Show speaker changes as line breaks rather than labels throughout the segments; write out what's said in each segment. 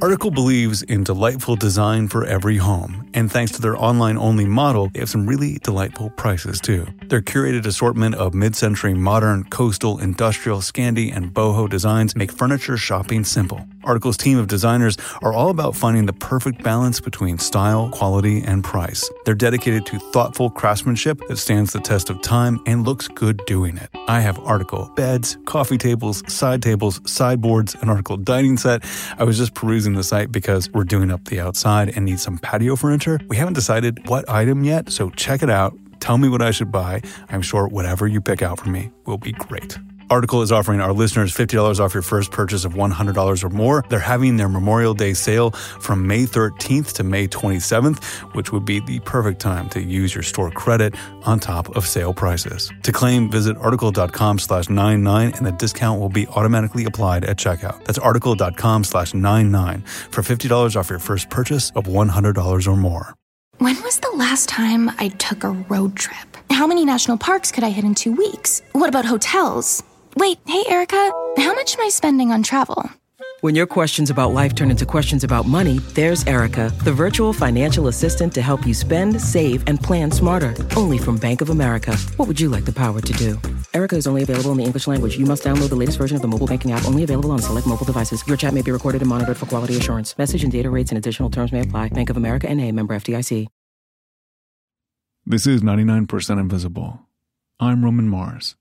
Article believes in delightful design for every home, and thanks to their online-only model, they have some really delightful prices too. Their curated assortment of mid-century modern, coastal, industrial, Scandi, and boho designs make furniture shopping simple. Article's team of designers are all about finding the perfect balance between style, quality, and price. They're dedicated to thoughtful craftsmanship that stands the test of time and looks good doing it. I have Article beds, coffee tables, sideboards, an Article dining set. I was just perusing the site because we're doing up the outside and need some patio furniture. We haven't decided what item yet, so check it out. Tell me what I should buy. I'm sure whatever you pick out for me will be great. Article is offering our listeners $50 off your first purchase of $100 or more. They're having their Memorial Day sale from May 13th to May 27th, which would be the perfect time to use your store credit on top of sale prices. To claim, visit article.com/99 and the discount will be automatically applied at checkout. That's article.com/99 for $50 off your first purchase of $100 or more.
When was the last time I took a road trip? How many national parks could I hit in 2 weeks? What about hotels? Wait, hey, Erica, how much am I spending on travel?
When your questions about life turn into questions about money, there's Erica, the virtual financial assistant to help you spend, save, and plan smarter. Only from Bank of America. What would you like the power to do? Erica is only available in the English language. You must download the latest version of the mobile banking app, only available on select mobile devices. Your chat may be recorded and monitored for quality assurance. Message and data rates and additional terms may apply. Bank of America N.A., member FDIC.
This is 99% Invisible. I'm Roman Mars.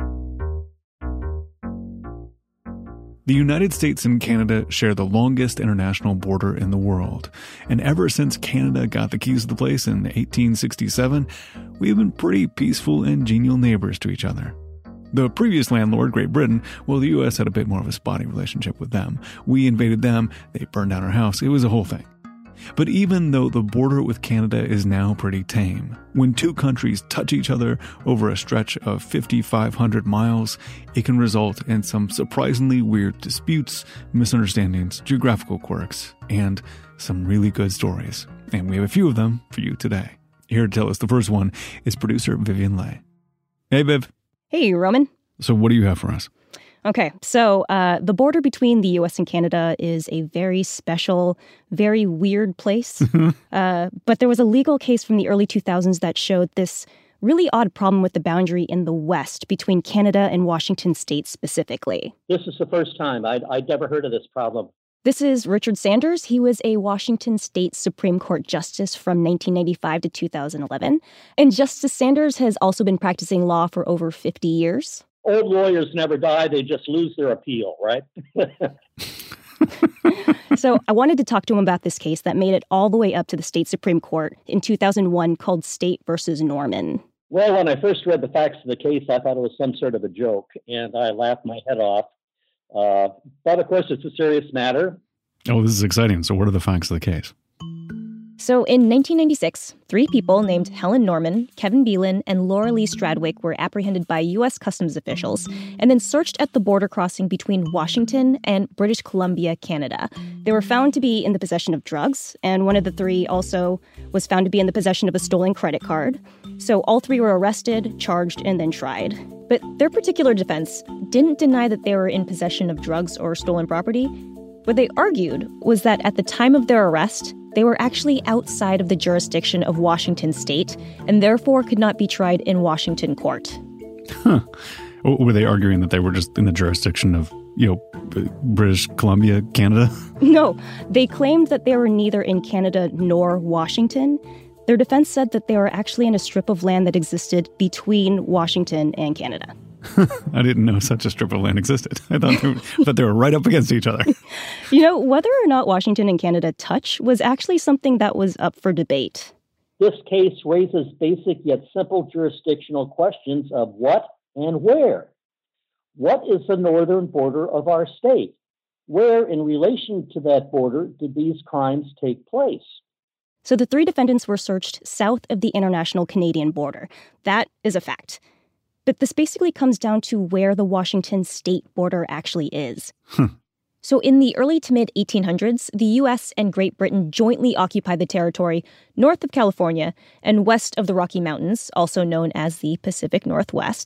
The United States and Canada share the longest international border in the world, and ever since Canada got the keys to the place in 1867, we've been pretty peaceful and genial neighbors to each other. The previous landlord, Great Britain, well, the U.S. had a bit more of a spotty relationship with them. We invaded them, they burned down our house, it was a whole thing. But even though the border with Canada is now pretty tame, when two countries touch each other over a stretch of 5,500 miles, it can result in some surprisingly weird disputes, misunderstandings, geographical quirks, and some really good stories. And we have a few of them for you today. Here to tell us the first one is producer Vivian Leigh. Hey, Viv.
Hey, Roman.
So what do you have for us?
Okay, so the border between the U.S. and Canada is a very special, very weird place. But there was a legal case from the early 2000s that showed this really odd problem with the boundary in the West between Canada and Washington state specifically.
This is the first time. I'd never heard of this problem.
This is Richard Sanders. He was a Washington State Supreme Court justice from 1995 to 2011. And Justice Sanders has also been practicing law for over 50 years.
Old lawyers never die. They just lose their appeal, right?
So I wanted to talk to him about this case that made it all the way up to the state Supreme Court in 2001 called State versus Norman.
Well, when I first read the facts of the case, I thought it was some sort of a joke, and I laughed my head off. But, of course, it's a serious matter.
Oh, this is exciting. So what are the facts of the case?
So in 1996, 3 people named Helen Norman, Kevin Beelan, and Laura Lee Stradwick were apprehended by U.S. Customs officials and then searched at the border crossing between Washington and British Columbia, Canada. They were found to be in the possession of drugs, and one of the 3 also was found to be in the possession of a stolen credit card. So all 3 were arrested, charged, and then tried. But their particular defense didn't deny that they were in possession of drugs or stolen property. What they argued was that at the time of their arrest, they were actually outside of the jurisdiction of Washington state and therefore could not be tried in Washington court.
Huh. Were they arguing that they were just in the jurisdiction of, British Columbia, Canada?
No, they claimed that they were neither in Canada nor Washington. Their defense said that they were actually in a strip of land that existed between Washington and Canada.
I didn't know such a strip of land existed. I thought they were right up against each other.
Whether or not Washington and Canada touch was actually something that was up for debate.
This case raises basic yet simple jurisdictional questions of what and where. What is the northern border of our state? Where, in relation to that border, did these crimes take place?
So the 3 defendants were searched south of the international Canadian border. That is a fact. But this basically comes down to where the Washington state border actually is. So in the early to mid-1800s, the U.S. and Great Britain jointly occupied the territory north of California and west of the Rocky Mountains, also known as the Pacific Northwest.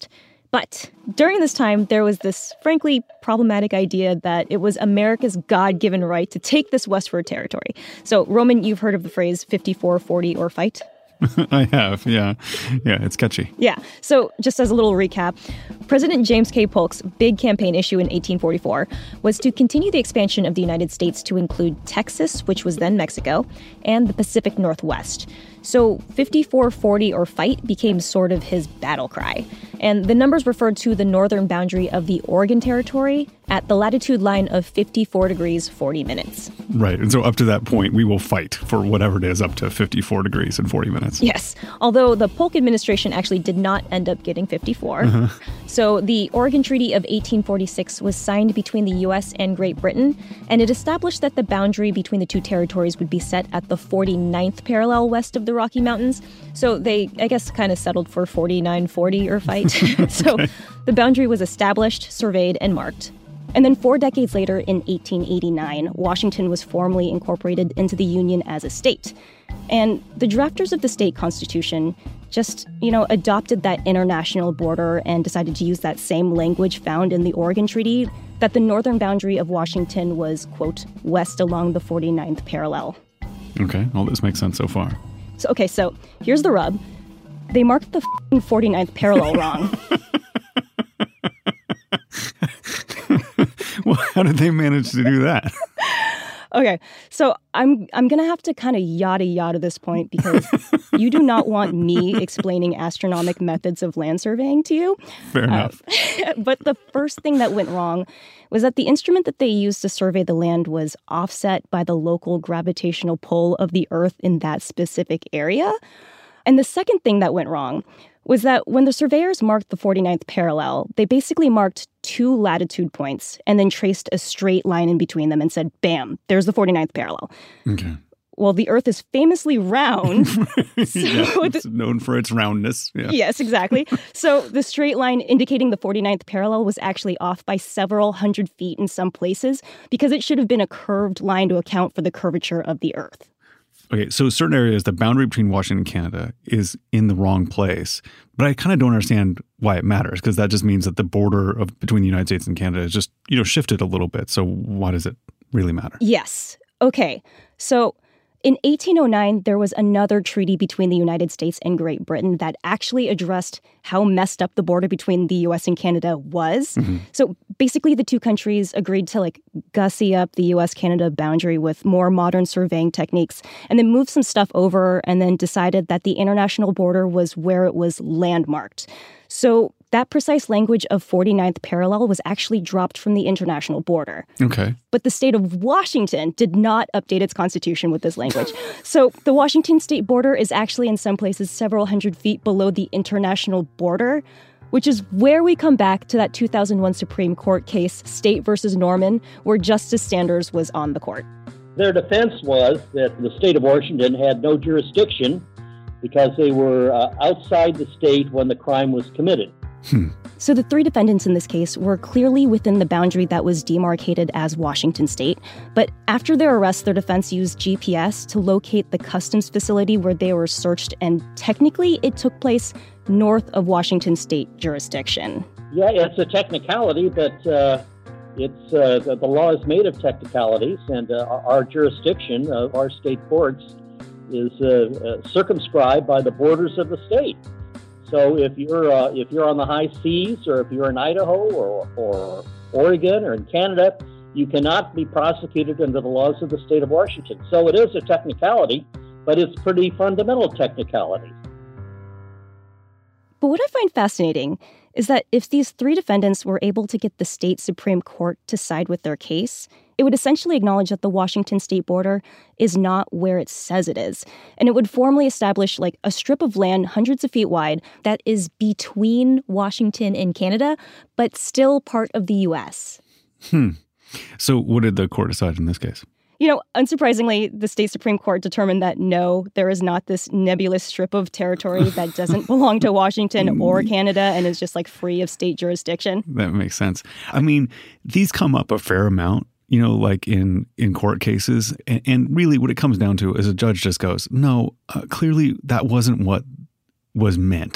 But during this time, there was this frankly problematic idea that it was America's God-given right to take this westward territory. So, Roman, you've heard of the phrase 54-40 or fight?
I have, yeah. Yeah, it's catchy.
Yeah. So just as a little recap, President James K. Polk's big campaign issue in 1844 was to continue the expansion of the United States to include Texas, which was then Mexico, and the Pacific Northwest. So 54-40 or fight became sort of his battle cry. And the numbers referred to the northern boundary of the Oregon Territory at the latitude line of 54 degrees 40 minutes.
Right. And so up to that point, we will fight for whatever it is up to 54 degrees and 40 minutes.
Yes. Although the Polk administration actually did not end up getting 54. So the Oregon Treaty of 1846 was signed between the U.S. and Great Britain, and it established that the boundary between the two territories would be set at the 49th parallel west of the Rocky Mountains. So they, I guess, kind of settled for 49-40 or fight. So the boundary was established, surveyed, and marked. And then 4 decades later, in 1889, Washington was formally incorporated into the Union as a state. And the drafters of the state constitution just, adopted that international border and decided to use that same language found in the Oregon Treaty, that the northern boundary of Washington was, quote, west along the 49th parallel.
Okay, all this makes sense so far.
So here's the rub. They marked the 49th parallel wrong.
Well, how did they manage to do that?
Okay, so I'm going to have to kind of yada this point because you do not want me explaining astronomic methods of land surveying to you.
Fair enough.
But the first thing that went wrong was that the instrument that they used to survey the land was offset by the local gravitational pull of the Earth in that specific area. And the second thing that went wrong was that when the surveyors marked the 49th parallel, they basically marked 2 latitude points and then traced a straight line in between them and said, bam, there's the 49th parallel.
Okay.
Well, the Earth is famously round.
So it's known for its roundness. Yeah.
Yes, exactly. So the straight line indicating the 49th parallel was actually off by several hundred feet in some places because it should have been a curved line to account for the curvature of the Earth.
Okay, so certain areas, the boundary between Washington and Canada is in the wrong place. But I kind of don't understand why it matters, because that just means that the border between the United States and Canada is just, shifted a little bit. So why does it really matter?
Yes. Okay. So in 1809, there was another treaty between the United States and Great Britain that actually addressed how messed up the border between the U.S. and Canada was. Mm-hmm. So basically, the two countries agreed to gussy up the U.S.-Canada boundary with more modern surveying techniques, and then moved some stuff over and then decided that the international border was where it was landmarked. So that precise language of 49th parallel was actually dropped from the international border.
Okay.
But the state of Washington did not update its constitution with this language. So the Washington state border is actually in some places several hundred feet below the international border, which is where we come back to that 2001 Supreme Court case, State versus Norman, where Justice Sanders was on the court.
Their defense was that the state of Washington had no jurisdiction because they were outside the state when the crime was committed.
So the 3 defendants in this case were clearly within the boundary that was demarcated as Washington state. But after their arrest, their defense used GPS to locate the customs facility where they were searched. And technically, it took place north of Washington state jurisdiction.
Yeah, it's a technicality, but the law is made of technicalities. And our jurisdiction of our state courts is circumscribed by the borders of the state. So if you're on the high seas, or if you're in Idaho or Oregon or in Canada, you cannot be prosecuted under the laws of the state of Washington. So it is a technicality, but it's pretty fundamental technicality.
But what I find fascinating is that if these 3 defendants were able to get the state Supreme Court to side with their case, it would essentially acknowledge that the Washington state border is not where it says it is. And it would formally establish a strip of land hundreds of feet wide that is between Washington and Canada, but still part of the U.S.
So what did the court decide in this case?
Unsurprisingly, the state Supreme Court determined that no, there is not this nebulous strip of territory that doesn't belong to Washington or Canada and is just free of state jurisdiction.
That makes sense. I mean, these come up a fair amount, in court cases. And really what it comes down to is a judge just goes, no, clearly that wasn't what was meant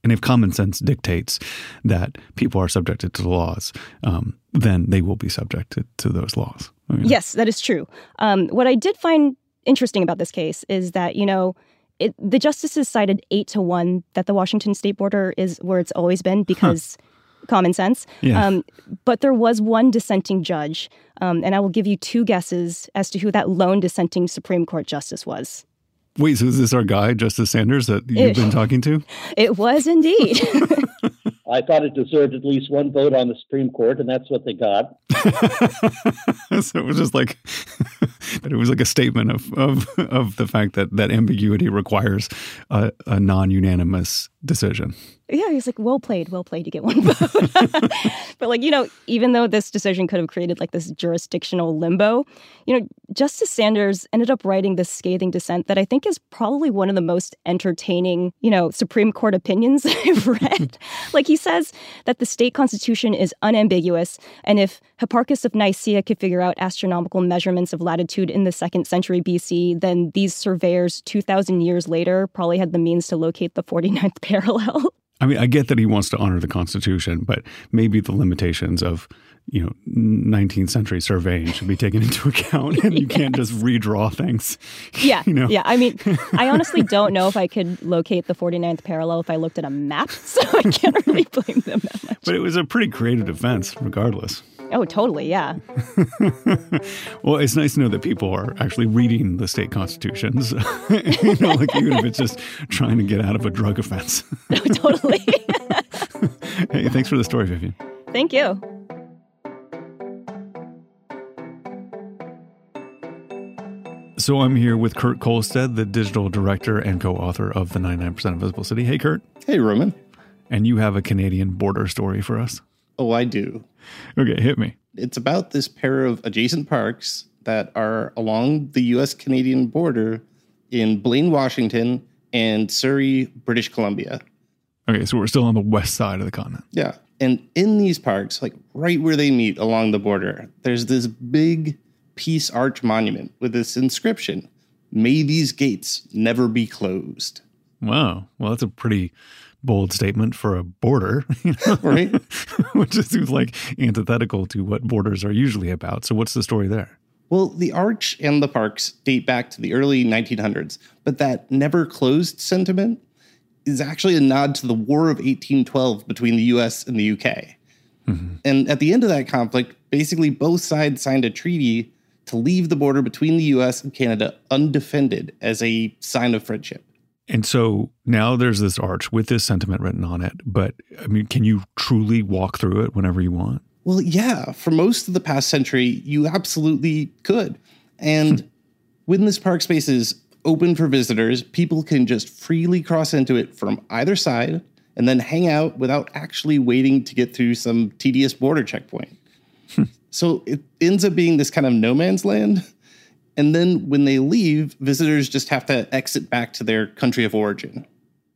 And if common sense dictates that people are subjected to the laws, then they will be subjected to those laws. I mean,
yes, that is true. What I did find interesting about this case is that, the justices cited 8-1 that the Washington state border is where it's always been because common sense.
Yeah.
But there was one dissenting judge, and I will give you 2 guesses as to who that lone dissenting Supreme Court justice was.
Wait, so is this our guy, Justice Sanders, that you've been talking to?
It was indeed.
I thought it deserved at least one vote on the Supreme Court, and that's what they got.
So it was just like, it was like a statement of the fact that ambiguity requires a non-unanimous decision.
Yeah, he's like, well played, you get one vote. But even though this decision could have created this jurisdictional limbo, Justice Sanders ended up writing this scathing dissent that I think is probably one of the most entertaining, Supreme Court opinions I've read. He says that the state constitution is unambiguous, and if Hipparchus of Nicaea could figure out astronomical measurements of latitude in the 2nd century BC, then these surveyors 2,000 years later probably had the means to locate the 49th parallel.
I mean, I get that he wants to honor the Constitution, but maybe the limitations of, 19th century surveying should be taken into account, and you can't just redraw things.
Yeah, yeah. I mean, I honestly don't know if I could locate the 49th parallel if I looked at a map, so I can't really blame them that much.
But it was a pretty creative defense, regardless.
Oh, totally, yeah.
Well, it's nice to know that people are actually reading the state constitutions, even if it's just trying to get out of a drug offense.
Oh, totally.
Hey, thanks for the story, Vivian.
Thank you.
So I'm here with Kurt Kolstad, the digital director and co-author of The 99% Invisible City. Hey, Kurt.
Hey, Roman.
And you have a Canadian border story for us.
Oh, I do.
Okay, hit me.
It's about this pair of adjacent parks that are along the U.S.-Canadian border in Blaine, Washington, and Surrey, British Columbia.
Okay, so we're still on the west side of the continent.
Yeah. And in these parks, right where they meet along the border, there's this big Peace Arch monument with this inscription, "May these gates never be closed."
Wow. Well, that's a pretty bold statement for a border,
Right?
Which just seems like antithetical to what borders are usually about. So what's the story there?
Well, the arch and the parks date back to the early 1900s, but that never closed sentiment is actually a nod to the War of 1812 between the U.S. and the U.K. Mm-hmm. And at the end of that conflict, basically both sides signed a treaty to leave the border between the U.S. and Canada undefended as a sign of friendship.
And so now there's this arch with this sentiment written on it. But, I mean, can you truly walk through it whenever you want?
Well, yeah. For most of the past century, you absolutely could. And when this park space is open for visitors, people can just freely cross into it from either side and then hang out without actually waiting to get through some tedious border checkpoint. So it ends up being this kind of no man's land. And then when they leave, visitors just have to exit back to their country of origin.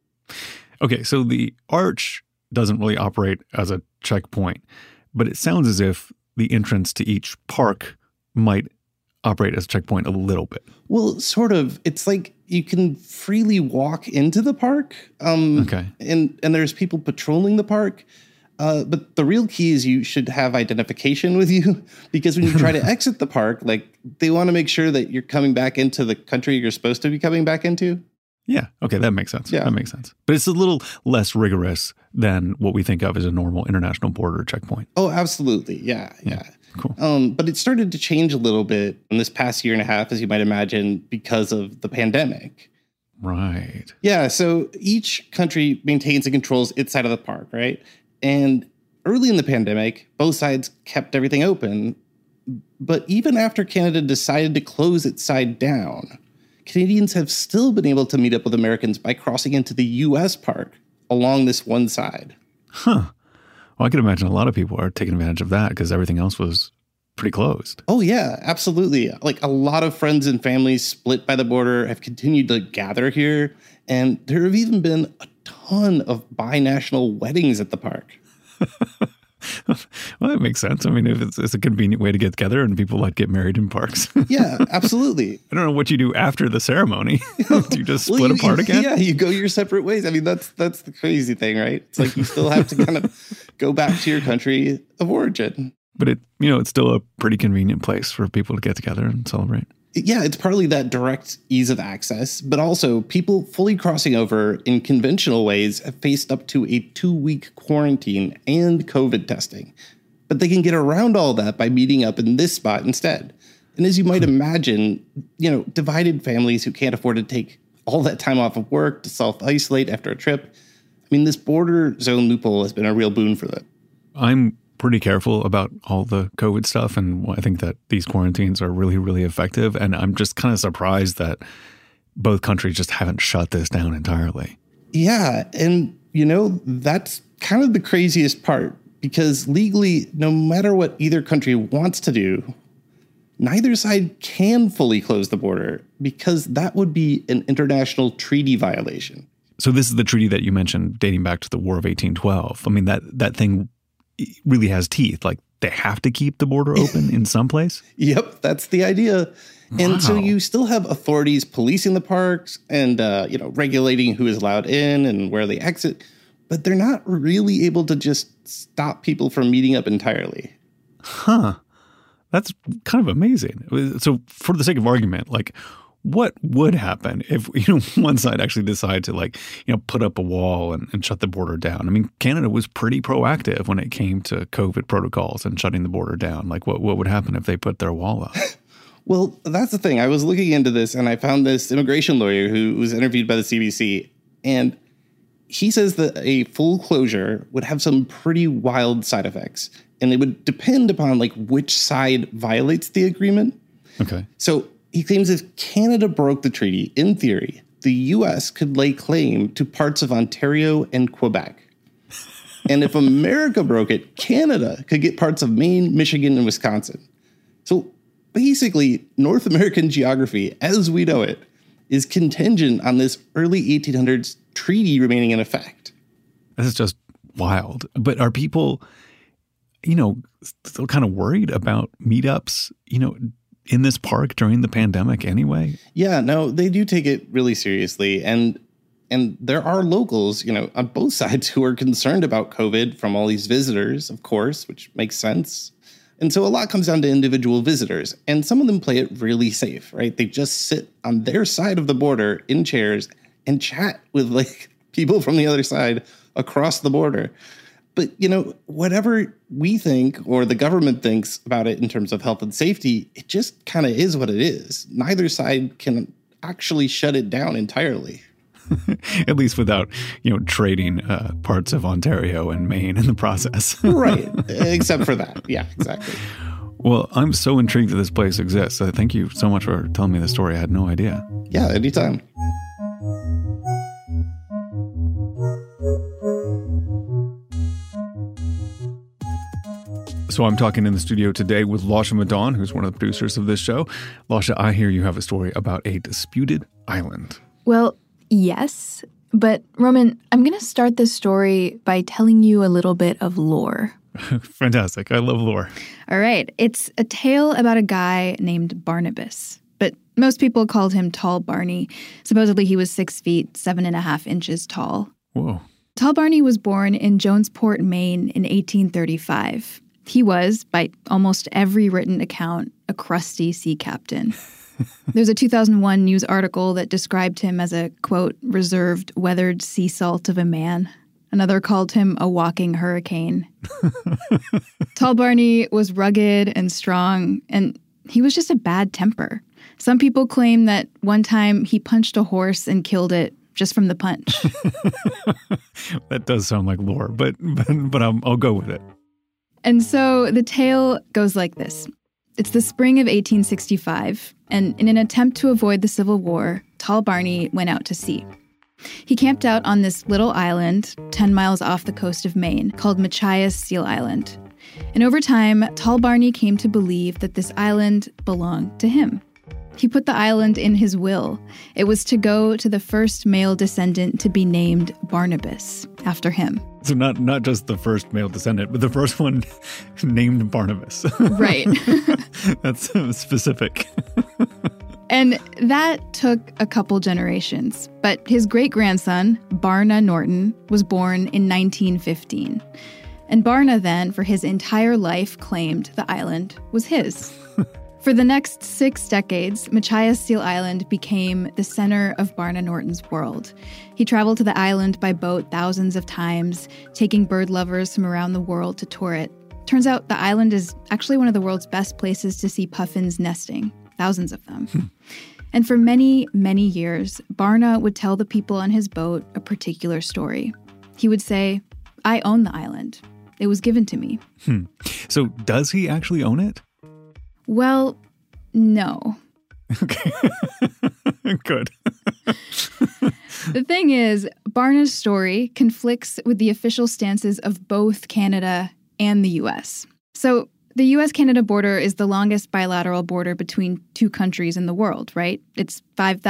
Okay, so the arch doesn't really operate as a checkpoint, but it sounds as if the entrance to each park might operate as a checkpoint a little bit.
Well, sort of. It's like you can freely walk into the park.
Okay.
And there's people patrolling the park. But the real key is you should have identification with you, because when you try to exit the park, they want to make sure that you're coming back into the country you're supposed to be coming back into.
Yeah. Okay. That makes sense.
Yeah.
That makes sense. But it's a little less rigorous than what we think of as a normal international border checkpoint.
Oh, absolutely. Yeah.
Cool.
But it started to change a little bit in this past year and a half, as you might imagine, because of the pandemic.
Right.
Yeah. So each country maintains and controls its side of the park, right? And early in the pandemic, both sides kept everything open. But even after Canada decided to close its side down, Canadians have still been able to meet up with Americans by crossing into the U.S. park along this one side.
Huh. Well, I can imagine a lot of people are taking advantage of that because everything else was pretty closed.
Oh, yeah, absolutely. A lot of friends and families split by the border have continued to gather here. And there have even been a ton of binational weddings at the park.
Well, that makes sense. I mean, if it's a convenient way to get together and people like get married in parks.
Yeah, absolutely.
I don't know what you do after the ceremony. Do you just split apart again?
Yeah, you go your separate ways. I mean, that's the crazy thing, right? It's like you still have to kind of go back to your country of origin.
But it's still a pretty convenient place for people to get together and celebrate.
Yeah, it's partly that direct ease of access, but also people fully crossing over in conventional ways have faced up to a 2-week quarantine and COVID testing. But they can get around all that by meeting up in this spot instead. And as you might imagine, divided families who can't afford to take all that time off of work to self-isolate after a trip. I mean, this border zone loophole has been a real boon for them.
I'm pretty careful about all the COVID stuff, and I think that these quarantines are really, really effective. And I'm just kind of surprised that both countries just haven't shut this down entirely.
Yeah, and that's kind of the craziest part, because legally, no matter what either country wants to do, neither side can fully close the border, because that would be an international treaty violation.
So this is the treaty that you mentioned dating back to the War of 1812. I mean, that thing really has teeth. Like, they have to keep the border open in some place?
Yep, that's the idea. And so you still have authorities policing the parks and, regulating who is allowed in and where they exit. But they're not really able to just stop people from meeting up entirely.
Huh. That's kind of amazing. So for the sake of argument, like, what would happen if, one side actually decided to put up a wall and shut the border down? I mean, Canada was pretty proactive when it came to COVID protocols and shutting the border down. Like, what would happen if they put their wall up?
Well, that's the thing. I was looking into this and I found this immigration lawyer who was interviewed by the CBC. And he says that a full closure would have some pretty wild side effects. And it would depend upon which side violates the agreement.
Okay.
So he claims if Canada broke the treaty, in theory, the U.S. could lay claim to parts of Ontario and Quebec. And if America broke it, Canada could get parts of Maine, Michigan, and Wisconsin. So basically, North American geography, as we know it, is contingent on this early 1800s treaty remaining in effect.
This is just wild. But are people, still kind of worried about meetups, in this park during the pandemic anyway?
Yeah, no, they do take it really seriously. And there are locals, on both sides who are concerned about COVID from all these visitors, of course, which makes sense. And so a lot comes down to individual visitors. And some of them play it really safe, right? They just sit on their side of the border in chairs and chat with people from the other side across the border. But, whatever we think or the government thinks about it in terms of health and safety, it just kind of is what it is. Neither side can actually shut it down entirely.
At least without, trading parts of Ontario and Maine in the process.
Right. Except for that. Yeah, exactly.
Well, I'm so intrigued that this place exists. Thank you so much for telling me the story. I had no idea.
Yeah, anytime.
So I'm talking in the studio today with Lasha Madan, who's one of the producers of this show. Lasha, I hear you have a story about a disputed island.
Well, yes, but Roman, I'm going to start this story by telling you a little bit of lore.
Fantastic. I love lore.
All right. It's a tale about a guy named Barnabas, but most people called him Tall Barney. Supposedly he was 6 feet, 7.5 inches tall.
Whoa.
Tall Barney was born in Jonesport, Maine in 1835. He was, by almost every written account, a crusty sea captain. There's a 2001 news article that described him as a, quote, reserved, weathered sea salt of a man. Another called him a walking hurricane. Tall Barney was rugged and strong, and he was just a bad temper. Some people claim that one time he punched a horse and killed it just from the punch.
That does sound like lore, but I'll go with it.
And so the tale goes like this. It's the spring of 1865, and in an attempt to avoid the Civil War, Tall Barney went out to sea. He camped out on this little island 10 miles off the coast of Maine called Machias Seal Island. And over time, Tall Barney came to believe that this island belonged to him. He put the island in his will. It was to go to the first male descendant to be named Barnabas, after him.
So not just the first male descendant, but the first one named Barnabas.
Right.
That's specific.
And that took a couple generations. But his great-grandson, Barna Norton, was born in 1915. And Barna then, for his entire life, claimed the island was his. For the next 6 decades, Machias Seal Island became the center of Barna Norton's world. He traveled to the island by boat thousands of times, taking bird lovers from around the world to tour it. Turns out the island is actually one of the world's best places to see puffins nesting, thousands of them. And for many, many years, Barna would tell the people on his boat a particular story. He would say, "I own the island. It was given to me."
So does he actually own it?
Well, no.
Okay. Good.
The thing is, Barna's story conflicts with the official stances of both Canada and the U.S. So the U.S.-Canada border is the longest bilateral border between two countries in the world, right? It's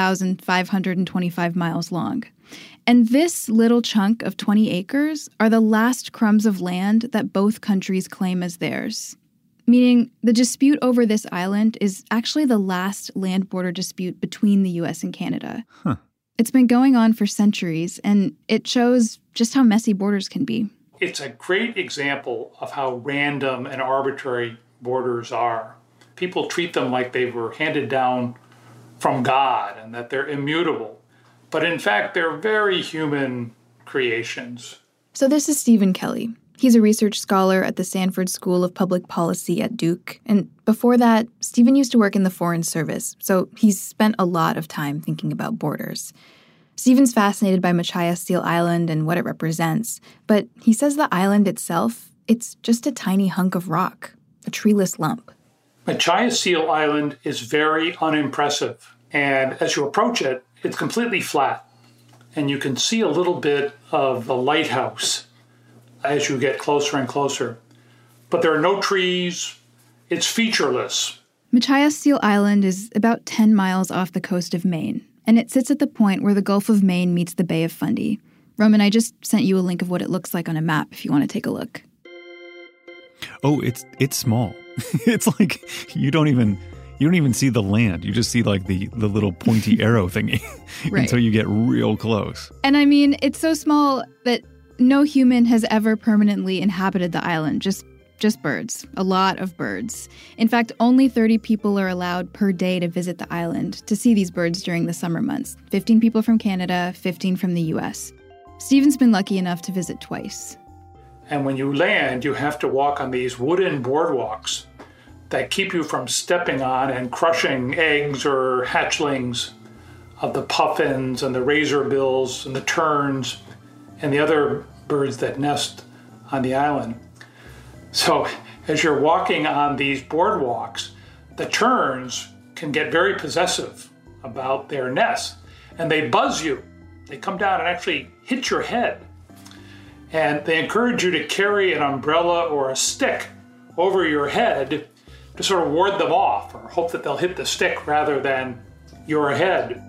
5,525 miles long. And this little chunk of 20 acres are the last crumbs of land that both countries claim as theirs. Meaning the dispute over this island is actually the last land border dispute between the U.S. and Canada.
Huh.
It's been going on for centuries, and it shows just how messy borders can be.
It's a great example of how random and arbitrary borders are. People treat them like they were handed down from God and that they're immutable. But in fact, they're very human creations.
So this is Stephen Kelly. He's a research scholar at the Sanford School of Public Policy at Duke. And before that, Stephen used to work in the Foreign Service, so he's spent a lot of time thinking about borders. Stephen's fascinated by Machias Seal Island and what it represents, but he says the island itself, it's just a tiny hunk of rock, a treeless lump.
Machias Seal Island is very unimpressive, and as you approach it, it's completely flat, and you can see a little bit of the lighthouse as you get closer and closer. But there are no trees. It's featureless.
Machias Seal Island is about 10 miles off the coast of Maine, and it sits at the point where the Gulf of Maine meets the Bay of Fundy. Roman, I just sent you a link of what it looks like on a map if you want to take a look.
Oh, it's small. It's like you don't even see the land. You just see like the little pointy arrow thingy
Right.
until you get real close.
And I mean, it's so small that no human has ever permanently inhabited the island, just birds, a lot of birds. In fact, only 30 people are allowed per day to visit the island to see these birds during the summer months. 15 people from Canada, 15 from the US. Stephen's been lucky enough to visit twice.
And when you land, you have to walk on these wooden boardwalks that keep you from stepping on and crushing eggs or hatchlings of the puffins and the razorbills and the terns and the other birds that nest on the island. So as you're walking on these boardwalks, the terns can get very possessive about their nests, and they buzz you. They come down and actually hit your head. And they encourage you to carry an umbrella or a stick over your head to sort of ward them off, or hope that they'll hit the stick rather than your head.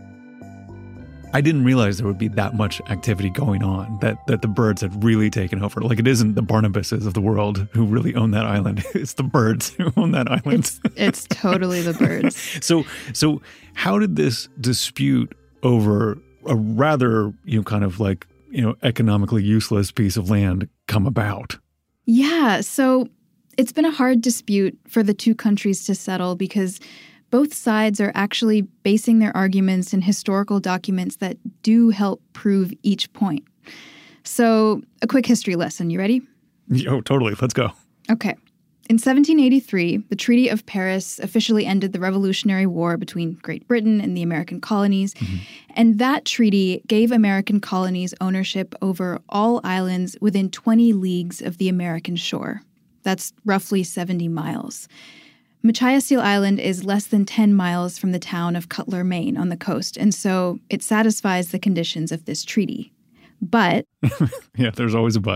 I didn't realize there would be that much activity going on, that the birds had really taken over. Like, it isn't the Barnabases of the world who really own that island. It's the birds who own that island.
It's totally the birds.
So how did this dispute over a rather, kind of like, economically useless piece of land come about?
Yeah, so it's been a hard dispute for the two countries to settle because both sides are actually basing their arguments in historical documents that do help prove each point. So, a quick history lesson. You ready?
Oh, totally. Let's go.
Okay. In 1783, the Treaty of Paris officially ended the Revolutionary War between Great Britain and the American colonies. Mm-hmm. And that treaty gave American colonies ownership over all islands within 20 leagues of the American shore. That's roughly 70 miles. Machias Seal Island is less than 10 miles from the town of Cutler, Maine, on the coast, and so it satisfies the conditions of this treaty. But
yeah, there's always a but.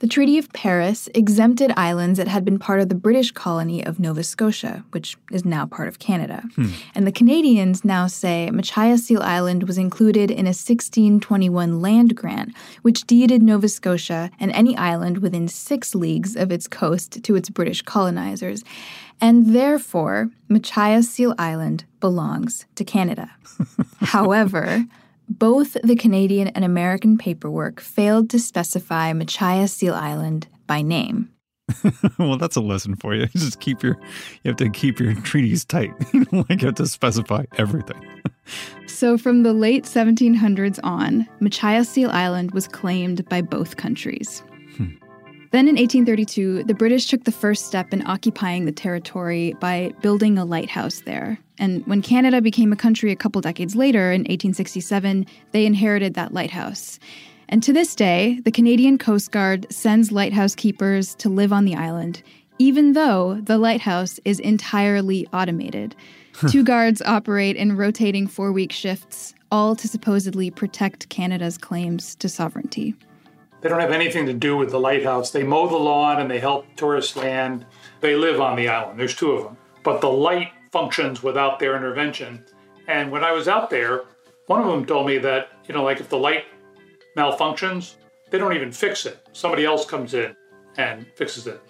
The Treaty of Paris exempted islands that had been part of the British colony of Nova Scotia, which is now part of Canada. And the Canadians now say Machias Seal Island was included in a 1621 land grant, which deeded Nova Scotia and any island within 6 leagues of its coast to its British colonizers. And therefore, Machias Seal Island belongs to Canada. However, both the Canadian and American paperwork failed to specify Machias Seal Island by name.
Well, that's a lesson for you. You have to keep your treaties tight. You have to specify everything.
So from the late 1700s on, Machias Seal Island was claimed by both countries. Then in 1832, the British took the first step in occupying the territory by building a lighthouse there. And when Canada became a country a couple decades later, in 1867, they inherited that lighthouse. And to this day, the Canadian Coast Guard sends lighthouse keepers to live on the island, even though the lighthouse is entirely automated. 2 guards operate in rotating 4-week shifts, all to supposedly protect Canada's claims to sovereignty.
They don't have anything to do with the lighthouse. They mow the lawn and they help tourists land. They live on the island. There's 2 of them. But the light functions without their intervention. And when I was out there, one of them told me that, if the light malfunctions, they don't even fix it. Somebody else comes in and fixes it.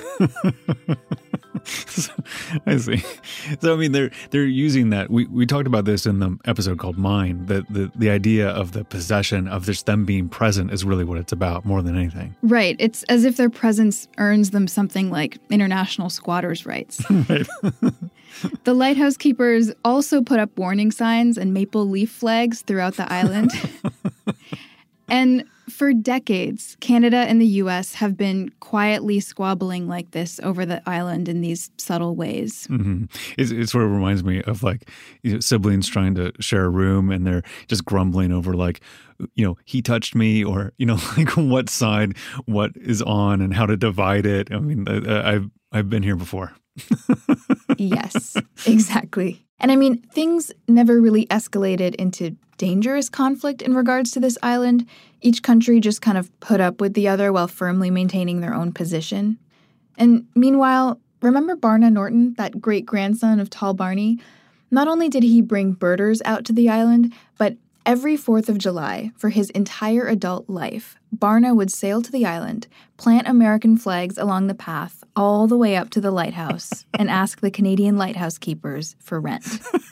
I see. So, they're using that. We talked about this in the episode called Mine, the idea of the possession of just them being present is really what it's about more than anything.
Right. It's as if their presence earns them something like international squatters' rights.
Right.
The lighthouse keepers also put up warning signs and maple leaf flags throughout the island. And for decades, Canada and the U.S. have been quietly squabbling like this over the island in these subtle ways.
Mm-hmm. It sort of reminds me of siblings trying to share a room and they're just grumbling over he touched me, or, what side what is on and how to divide it. I've been here before.
Yes, exactly. And things never really escalated into dangerous conflict in regards to this island. Each country just kind of put up with the other while firmly maintaining their own position. And meanwhile, remember Barna Norton, that great-grandson of Tall Barney? Not only did he bring birders out to the island, but every 4th of July, for his entire adult life, Barna would sail to the island, plant American flags along the path all the way up to the lighthouse, and ask the Canadian lighthouse keepers for rent.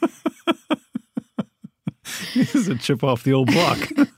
This is a chip off the old block.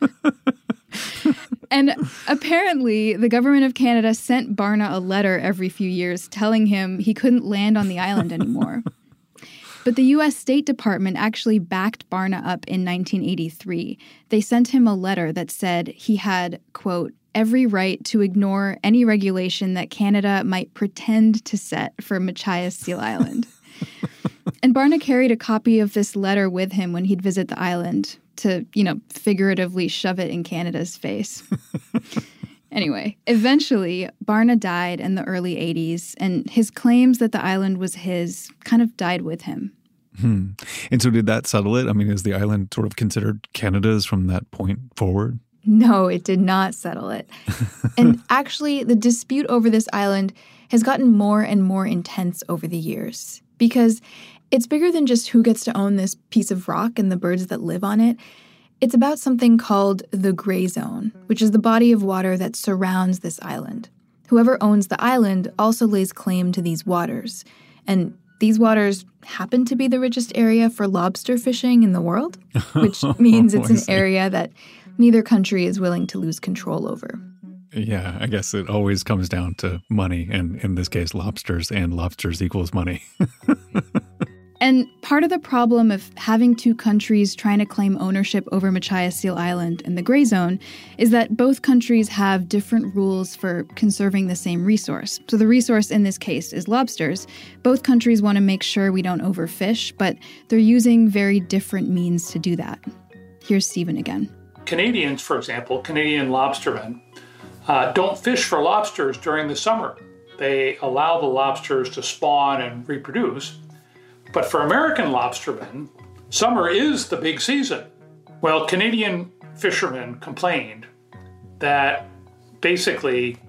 And apparently, the government of Canada sent Barna a letter every few years telling him he couldn't land on the island anymore. But the U.S. State Department actually backed Barna up in 1983. They sent him a letter that said he had, quote, every right to ignore any regulation that Canada might pretend to set for Machias Seal Island. And Barna carried a copy of this letter with him when he'd visit the island to, figuratively shove it in Canada's face. Anyway, eventually, Barna died in the early 80s, and his claims that the island was his kind of died with him.
And so did that settle it? Is the island sort of considered Canada's from that point forward?
No, it did not settle it. And actually, the dispute over this island has gotten more and more intense over the years because it's bigger than just who gets to own this piece of rock and the birds that live on it. It's about something called the Gray Zone, which is the body of water that surrounds this island. Whoever owns the island also lays claim to these waters. And these waters happen to be the richest area for lobster fishing in the world, which means it's an area that neither country is willing to lose control over.
Yeah, I guess it always comes down to money, and in this case, lobsters, and lobsters equals money.
And part of the problem of having 2 countries trying to claim ownership over Machias Seal Island and the Gray Zone is that both countries have different rules for conserving the same resource. So the resource in this case is lobsters. Both countries want to make sure we don't overfish, but they're using very different means to do that. Here's Stephen again.
Canadians, for example, Canadian lobstermen, don't fish for lobsters during the summer. They allow the lobsters to spawn and reproduce. But for American lobstermen, summer is the big season. Well, Canadian fishermen complained that basically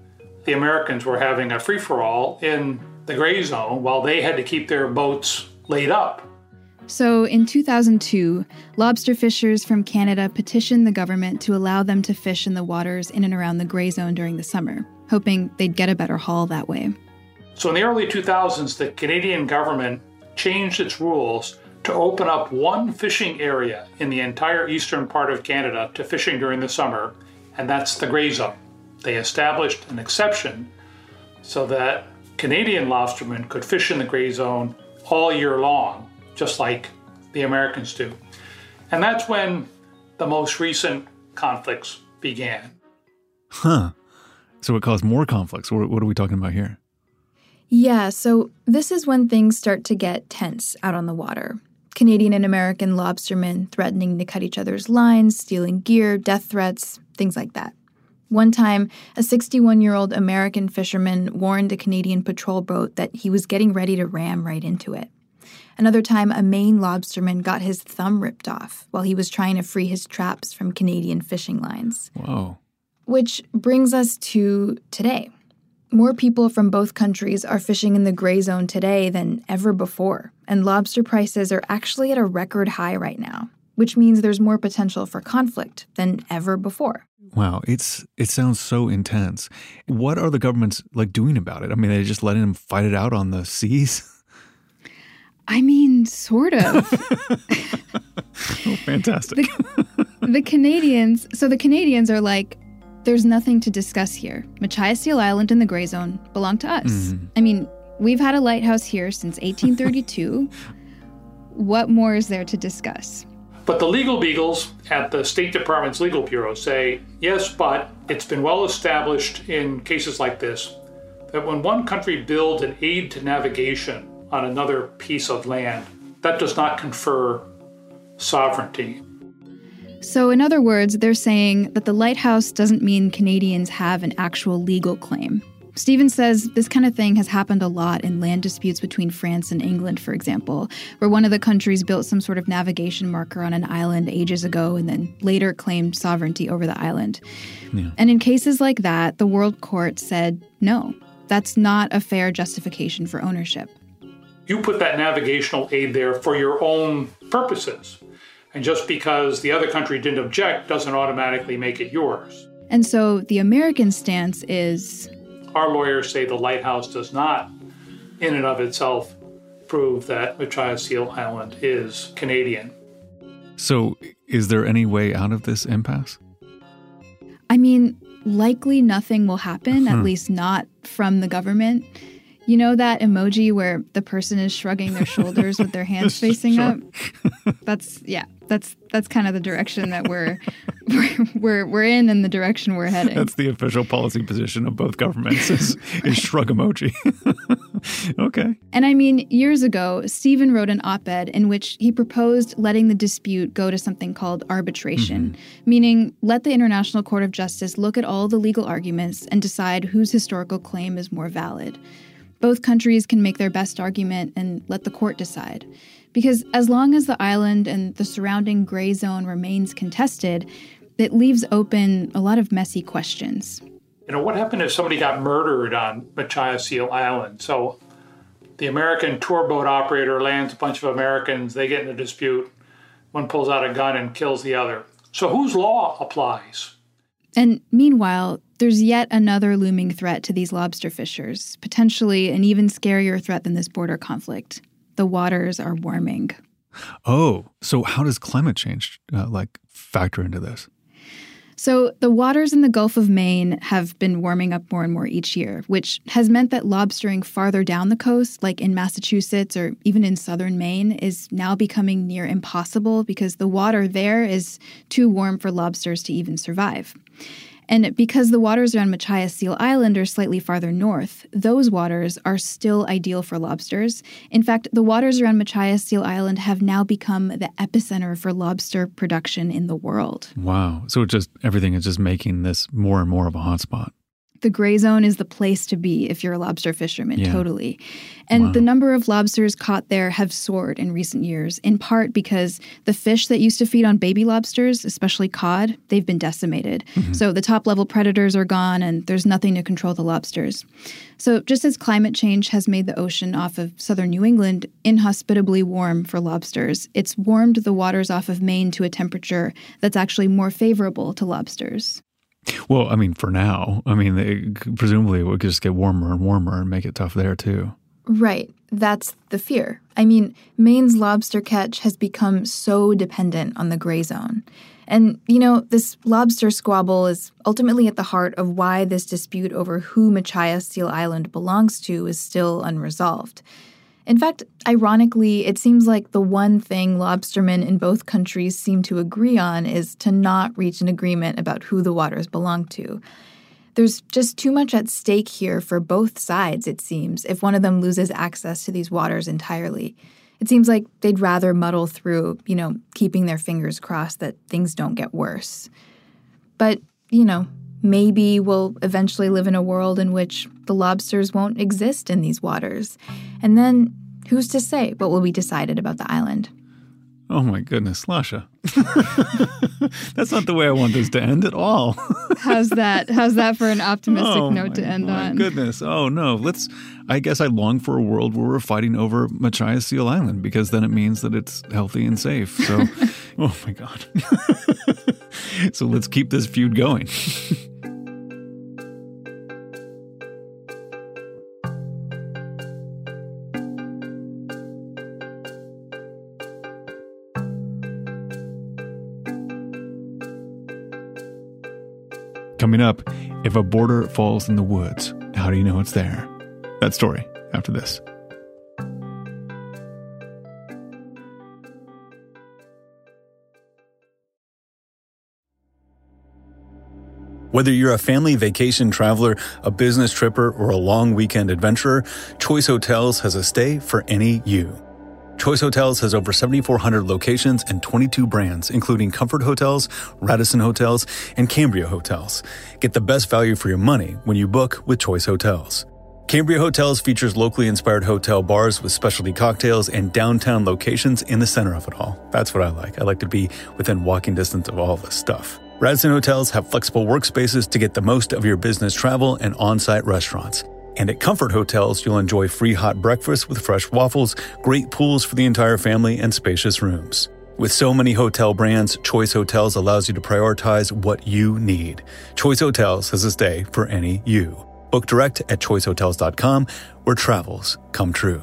the Americans were having a free-for-all in the gray zone while they had to keep their boats laid up.
So in 2002, lobster fishers from Canada petitioned the government to allow them to fish in the waters in and around the gray zone during the summer, hoping they'd get a better haul that way.
So in the early 2000s, the Canadian government changed its rules to open up one fishing area in the entire eastern part of Canada to fishing during the summer, and that's the gray zone. They established an exception so that Canadian lobstermen could fish in the gray zone all year long, just like the Americans do. And that's when the most recent conflicts began.
Huh. So it caused more conflicts. What are we talking about here?
Yeah, so this is when things start to get tense out on the water. Canadian and American lobstermen threatening to cut each other's lines, stealing gear, death threats, things like that. One time, a 61-year-old American fisherman warned a Canadian patrol boat that he was getting ready to ram right into it. Another time, a Maine lobsterman got his thumb ripped off while he was trying to free his traps from Canadian fishing lines.
Whoa.
Which brings us to today. More people from both countries are fishing in the gray zone today than ever before, and lobster prices are actually at a record high right now, which means there's more potential for conflict than ever before.
Wow, it sounds so intense. What are the governments doing about it? I mean, are they just letting them fight it out on the seas?
I mean, sort of.
Oh, fantastic.
The Canadians are like, there's nothing to discuss here. Machias Seal Island and the gray zone belong to us. Mm. I mean, we've had a lighthouse here since 1832. What more is there to discuss?
But the legal beagles at the State Department's legal bureau say, yes, but it's been well established in cases like this that when one country builds an aid to navigation on another piece of land, that does not confer sovereignty.
So in other words, they're saying that the lighthouse doesn't mean Canadians have an actual legal claim. Stephen says this kind of thing has happened a lot in land disputes between France and England, for example, where one of the countries built some sort of navigation marker on an island ages ago and then later claimed sovereignty over the island. Yeah. And in cases like that, the World Court said, no, that's not a fair justification for ownership.
You put that navigational aid there for your own purposes. And just because the other country didn't object doesn't automatically make it yours.
And so the American stance is...
Our lawyers say the lighthouse does not, in and of itself, prove that Machias Seal Island is Canadian.
So is there any way out of this impasse?
I mean, likely nothing will happen, at least not from the government. You know that emoji where the person is shrugging their shoulders with their hands facing up? That's kind of the direction that we're in and the direction we're heading.
That's the official policy position of both governments is shrug emoji. Okay.
And I mean, years ago, Stephen wrote an op-ed in which he proposed letting the dispute go to something called arbitration, meaning let the International Court of Justice look at all the legal arguments and decide whose historical claim is more valid. Both countries can make their best argument and let the court decide. Because as long as the island and the surrounding gray zone remains contested, it leaves open a lot of messy questions.
You know, what happened if somebody got murdered on Machias Seal Island? So the American tour boat operator lands a bunch of Americans, they get in a dispute, one pulls out a gun and kills the other. So whose law applies?
And meanwhile, there's yet another looming threat to these lobster fishers, potentially an even scarier threat than this border conflict. The waters are warming.
Oh, so how does climate change factor into this?
So the waters in the Gulf of Maine have been warming up more and more each year, which has meant that lobstering farther down the coast, like in Massachusetts or even in southern Maine, is now becoming near impossible because the water there is too warm for lobsters to even survive. And because the waters around Machias Seal Island are slightly farther north, those waters are still ideal for lobsters. In fact, the waters around Machias Seal Island have now become the epicenter for lobster production in the world.
Wow. So everything is just making this more and more of a hotspot.
The gray zone is the place to be if you're a lobster fisherman, totally. And
Wow.
the number of lobsters caught there have soared in recent years, in part because the fish that used to feed on baby lobsters, especially cod, they've been decimated. So the top-level predators are gone, and there's nothing to control the lobsters. So just as climate change has made the ocean off of southern New England inhospitably warm for lobsters, it's warmed the waters off of Maine to a temperature that's actually more favorable to lobsters.
Well, I mean, for now, presumably it would just get warmer and warmer and make it tough there too.
Right. That's the fear. I mean, Maine's lobster catch has become so dependent on the gray zone. And, this lobster squabble is ultimately at the heart of why this dispute over who Machias Seal Island belongs to is still unresolved. In fact, ironically, it seems like the one thing lobstermen in both countries seem to agree on is to not reach an agreement about who the waters belong to. There's just too much at stake here for both sides, it seems, if one of them loses access to these waters entirely. It seems like they'd rather muddle through, keeping their fingers crossed that things don't get worse. But, maybe we'll eventually live in a world in which the lobsters won't exist in these waters. And then who's to say what will be decided about the island?
Oh my goodness, Lasha. That's not the way I want this to end at all.
How's that for an optimistic note to end on?
Oh my goodness. Oh no. I guess I long for a world where we're fighting over Machias Seal Island, because then it means that it's healthy and safe. So, oh my God. So let's keep this feud going. Coming up, if a border falls in the woods, how do you know it's there? That story after this. Whether you're a family vacation traveler, a business tripper, or a long weekend adventurer, Choice Hotels has a stay for any you. Choice Hotels has over 7,400 locations and 22 brands, including Comfort Hotels, Radisson Hotels, and Cambria Hotels. Get the best value for your money when you book with Choice Hotels. Cambria Hotels features locally inspired hotel bars with specialty cocktails and downtown locations in the center of it all. That's what I like. I like to be within walking distance of all this stuff. Radisson Hotels have flexible workspaces to get the most of your business travel and on-site restaurants. And at Comfort Hotels, you'll enjoy free hot breakfast with fresh waffles, great pools for the entire family, and spacious rooms. With so many hotel brands, Choice Hotels allows you to prioritize what you need. Choice Hotels has a stay for any you. Book direct at choicehotels.com, where travels come true.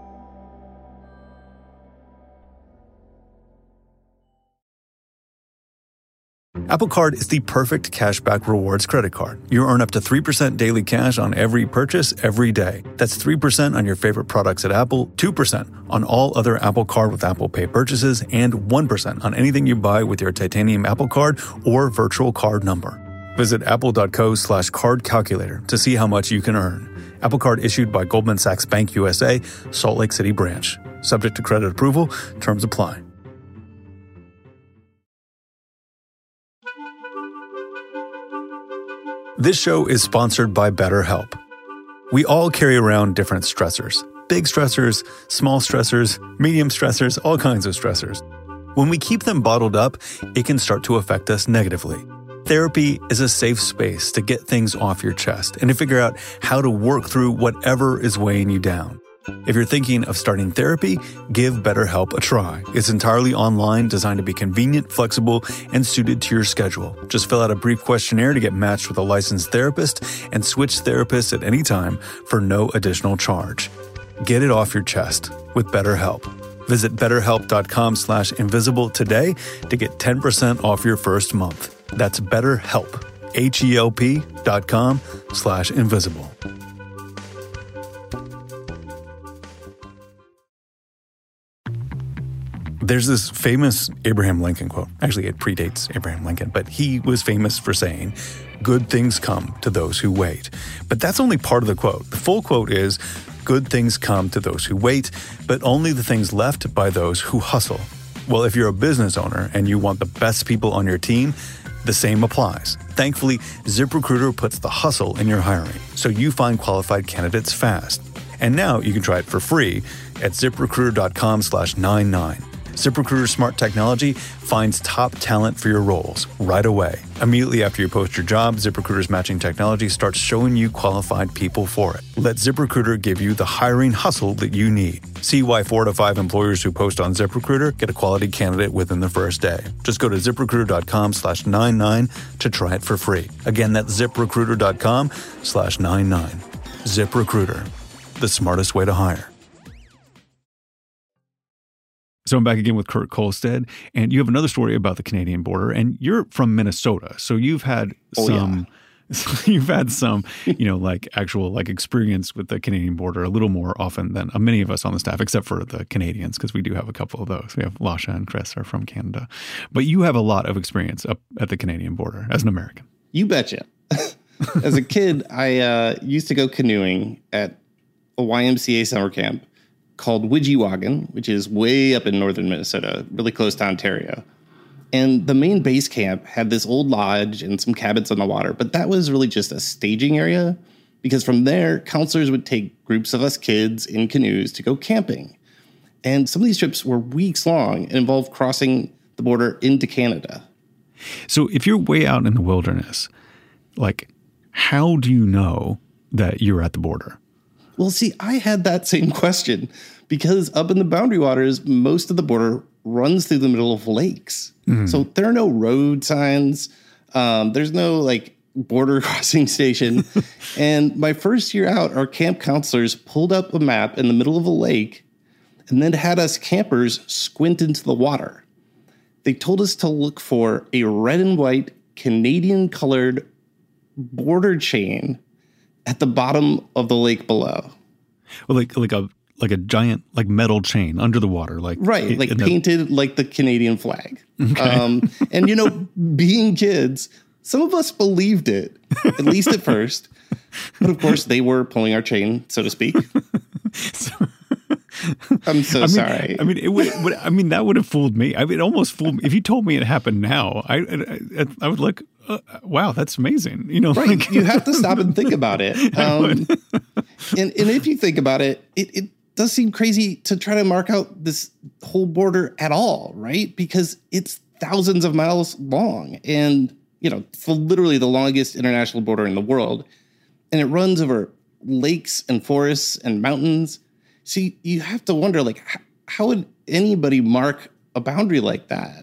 Apple Card is the perfect cashback rewards credit card. You earn up to 3% daily cash on every purchase every day. That's 3% on your favorite products at Apple, 2% on all other Apple Card with Apple Pay purchases, and 1% on anything you buy with your titanium Apple Card or virtual card number. Visit apple.co/card calculator to see how much you can earn. Apple Card issued by Goldman Sachs Bank USA, Salt Lake City branch. Subject to credit approval. Terms apply. This show is sponsored by BetterHelp. We all carry around different stressors. Big stressors, small stressors, medium stressors, all kinds of stressors. When we keep them bottled up, it can start to affect us negatively. Therapy is a safe space to get things off your chest and to figure out how to work through whatever is weighing you down. If you're thinking of starting therapy, give BetterHelp a try. It's entirely online, designed to be convenient, flexible, and suited to your schedule. Just fill out a brief questionnaire to get matched with a licensed therapist and switch therapists at any time for no additional charge. Get it off your chest with BetterHelp. Visit BetterHelp.com/invisible today to get 10% off your first month. That's BetterHelp, HELP.com/invisible. There's this famous Abraham Lincoln quote. Actually, it predates Abraham Lincoln, but he was famous for saying, "Good things come to those who wait." But that's only part of the quote. The full quote is, "Good things come to those who wait, but only the things left by those who hustle." Well, if you're a business owner and you want the best people on your team, The same applies. Thankfully, ZipRecruiter puts the hustle in your hiring, so you find qualified candidates fast. And now you can try it for free at ZipRecruiter.com/99. ZipRecruiter's smart technology finds top talent for your roles right away. Immediately after you post your job, ZipRecruiter's matching technology starts showing you qualified people for it. Let ZipRecruiter give you the hiring hustle that you need. See why 4 to 5 employers who post on ZipRecruiter get a quality candidate within the first day. Just go to ZipRecruiter.com/99 to try it for free. Again, that's ZipRecruiter.com/99. ZipRecruiter, the smartest way to hire. So I'm back again with Kurt Kohlstedt, and you have another story about the Canadian border, and you're from Minnesota, so you've had some, like actual like experience with the Canadian border a little more often than many of us on the staff, except for the Canadians, because we do have a couple of those. We have Lasha and Chris are from Canada, but you have a lot of experience up at the Canadian border as an American.
You betcha. As a kid, I used to go canoeing at a YMCA summer camp called Widgiewagon, which is way up in northern Minnesota, really close to Ontario. And the main base camp had this old lodge and some cabins on the water, but that was really just a staging area, because from there, counselors would take groups of us kids in canoes to go camping. And some of these trips were weeks long and involved crossing the border into Canada.
So if you're way out in the wilderness, like, how do you know that you're at the border?
Well, see, I had that same question, because up in the Boundary Waters, most of the border runs through the middle of lakes. Mm-hmm. So there are no road signs. There's no like border crossing station. And my first year out, our camp counselors pulled up a map in the middle of a lake and then had us campers squint into the water. They told us to look for a red and white Canadian colored border chain at the bottom of the lake below.
Well, like a giant like metal chain under the water, like
right, like painted like the Canadian flag. Okay. And being kids, some of us believed it, at least at first. But of course, they were pulling our chain, so to speak. I'm sorry.
That would have fooled me. It almost fooled me. If you told me it happened now, I would look. Wow, that's amazing.
Right? Like, you have to stop and think about it. And if you think about it, it does seem crazy to try to mark out this whole border at all, right? Because it's thousands of miles long, and it's literally the longest international border in the world, and it runs over lakes and forests and mountains. So you have to wonder, like, how would anybody mark a boundary like that?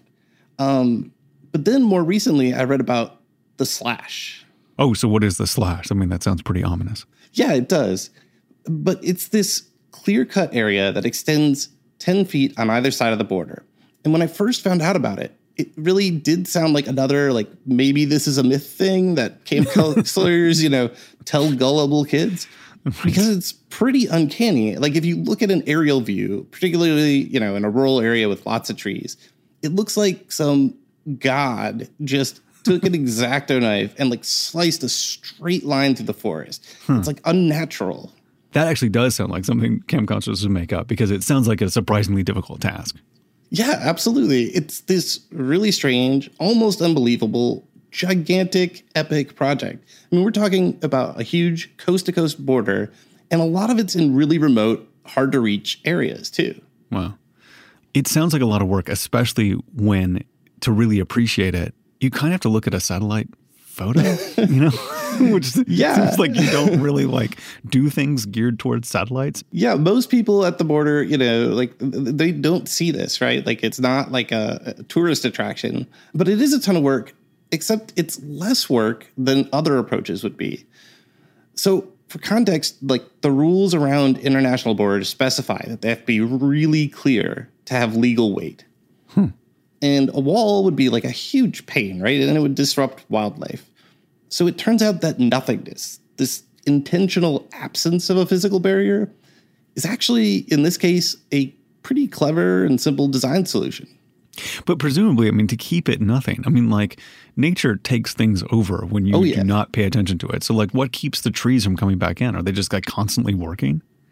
But then more recently, I read about the slash.
Oh, so what is the slash? I mean, that sounds pretty ominous.
Yeah, it does. But it's this clear-cut area that extends 10 feet on either side of the border. And when I first found out about it, it really did sound like another, like, maybe this is a myth thing that camp counselors, tell gullible kids. Because it's pretty uncanny. Like, if you look at an aerial view, particularly, in a rural area with lots of trees, it looks like some god just took an X-Acto knife and like sliced a straight line through the forest. It's like unnatural.
That actually does sound like something camp counselors would make up, because it sounds like a surprisingly difficult task.
Yeah, absolutely. It's this really strange, almost unbelievable, gigantic, epic project. I mean, we're talking about a huge coast-to-coast border, and a lot of it's in really remote, hard-to-reach areas, too.
Wow. It sounds like a lot of work, especially when, to really appreciate it, you kind of have to look at a satellite photo, which seems like you don't really like do things geared towards satellites.
Yeah, most people at the border, like they don't see this, right? Like, it's not like a tourist attraction, but it is a ton of work, except it's less work than other approaches would be. So for context, like, the rules around international borders specify that they have to be really clear to have legal weight. And a wall would be like a huge pain, right? And it would disrupt wildlife. So it turns out that nothingness, this intentional absence of a physical barrier, is actually, in this case, a pretty clever and simple design solution.
But presumably, I mean, to keep it nothing, I mean, like, nature takes things over when you do not pay attention to it. So, like, what keeps the trees from coming back in? Are they just, like, constantly working?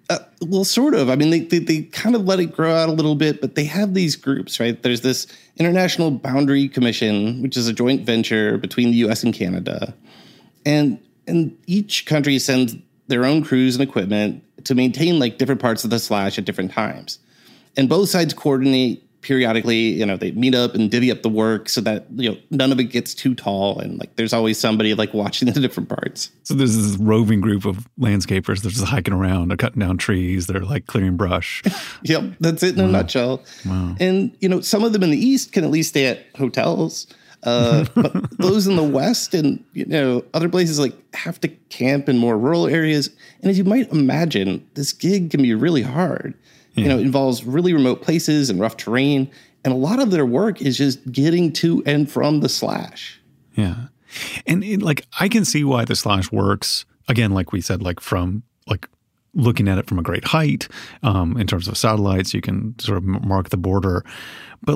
Well, sort of. I mean, they kind of let it grow out a little bit, but they have these groups, right? There's this International Boundary Commission, which is a joint venture between the U.S. and Canada. And each country sends their own crews and equipment to maintain like different parts of the slash at different times. And both sides coordinate periodically, they meet up and divvy up the work so that, none of it gets too tall. And like, there's always somebody like watching the different parts.
So there's this roving group of landscapers. They're just hiking around. They're cutting down trees. They're like clearing brush.
Yep. That's it in a nutshell.
Wow.
And, some of them in the East can at least stay at hotels. But those in the West and, other places like have to camp in more rural areas. And as you might imagine, this gig can be really hard. Yeah. It involves really remote places and rough terrain. And a lot of their work is just getting to and from the slash.
Yeah. And I can see why the slash works. Again, like we said, from looking at it from a great height, in terms of satellites, you can sort of mark the border. But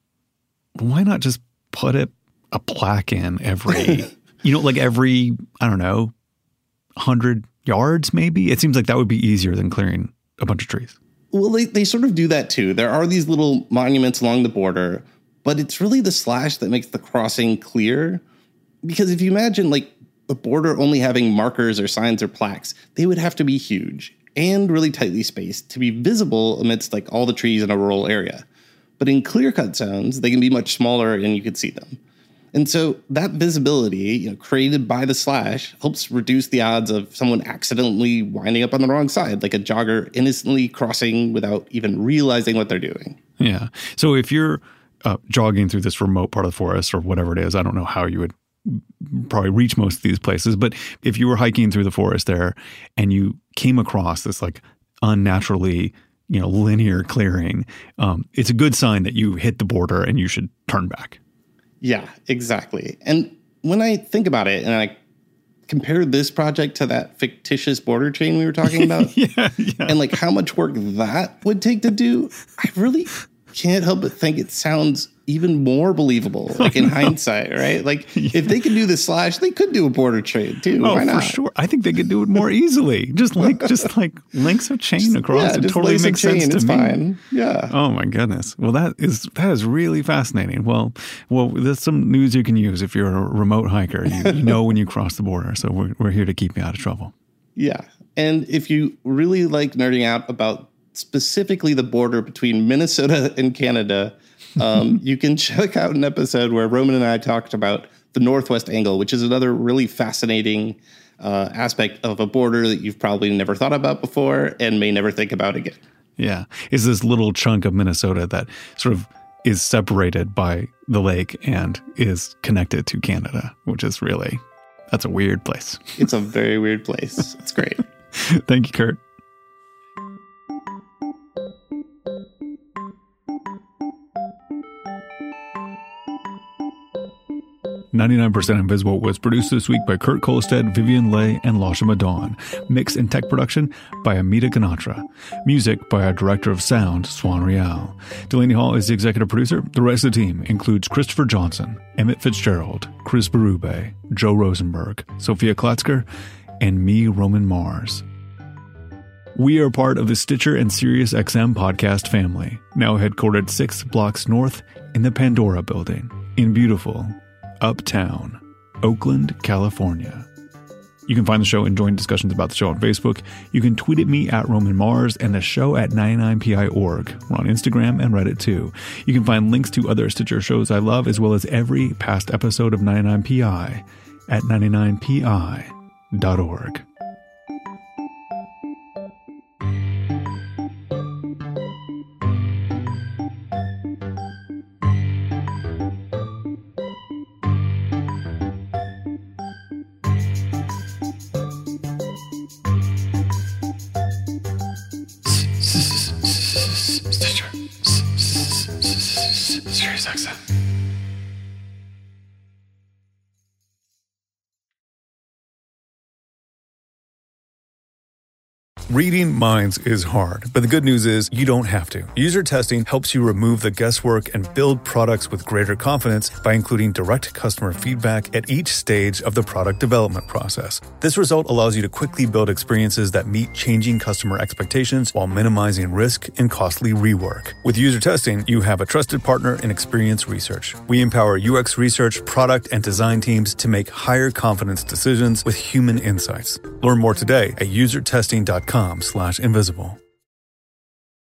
why not just put a plaque in every, every, I don't know, 100 yards maybe? It seems like that would be easier than clearing a bunch of trees.
Well, they sort of do that too. There are these little monuments along the border, but it's really the slash that makes the crossing clear. Because if you imagine a border only having markers or signs or plaques, they would have to be huge and really tightly spaced to be visible amidst all the trees in a rural area. But in clear-cut zones, they can be much smaller and you could see them. And so that visibility, created by the slash, helps reduce the odds of someone accidentally winding up on the wrong side, like a jogger innocently crossing without even realizing what they're doing.
Yeah. So if you're jogging through this remote part of the forest or whatever it is, I don't know how you would probably reach most of these places, but if you were hiking through the forest there and you came across this unnaturally, linear clearing, it's a good sign that you hit the border and you should turn back.
Yeah, exactly. And when I think about it and I compare this project to that fictitious border chain we were talking about, and how much work that would take to do, I really can't help but think it sounds even more believable, in hindsight, right? If they could do the slash, they could do a border chain too.
Oh,
why not?
For sure. I think they could do it more easily. Just links of chain across. It totally makes sense to me.
Fine. Yeah.
Oh my goodness. Well, that is really fascinating. Well, there's some news you can use if you're a remote hiker. You know when you cross the border. So we're here to keep you out of trouble.
Yeah. And if you really like nerding out about specifically the border between Minnesota and Canada, you can check out an episode where Roman and I talked about the Northwest Angle, which is another really fascinating aspect of a border that you've probably never thought about before and may never think about again.
Yeah. It's this little chunk of Minnesota that sort of is separated by the lake and is connected to Canada, which is that's a weird place.
It's a very weird place. It's great.
Thank you, Kurt. 99% Invisible was produced this week by Kurt Kolstad, Vivian Leigh, and Lasha Madon. Mix and tech production by Amita Ganatra. Music by our director of sound, Swan Rial. Delaney Hall is the executive producer. The rest of the team includes Christopher Johnson, Emmett Fitzgerald, Chris Berube, Joe Rosenberg, Sophia Klatzker, and me, Roman Mars. We are part of the Stitcher and SiriusXM podcast family, now headquartered 6 blocks north in the Pandora Building in beautiful Uptown, Oakland, California. You can find the show and join discussions about the show on Facebook. You can tweet at me at Roman Mars and the show at 99pi.org. We're on Instagram and Reddit too. You can find links to other Stitcher shows I love as well as every past episode of 99pi at 99pi.org. Reading minds is hard, but the good news is you don't have to. User testing helps you remove the guesswork and build products with greater confidence by including direct customer feedback at each stage of the product development process. This result allows you to quickly build experiences that meet changing customer expectations while minimizing risk and costly rework. With user testing, you have a trusted partner in Experience Research. We empower UX research, product, and design teams to make higher confidence decisions with human insights. Learn more today at usertesting.com/invisible.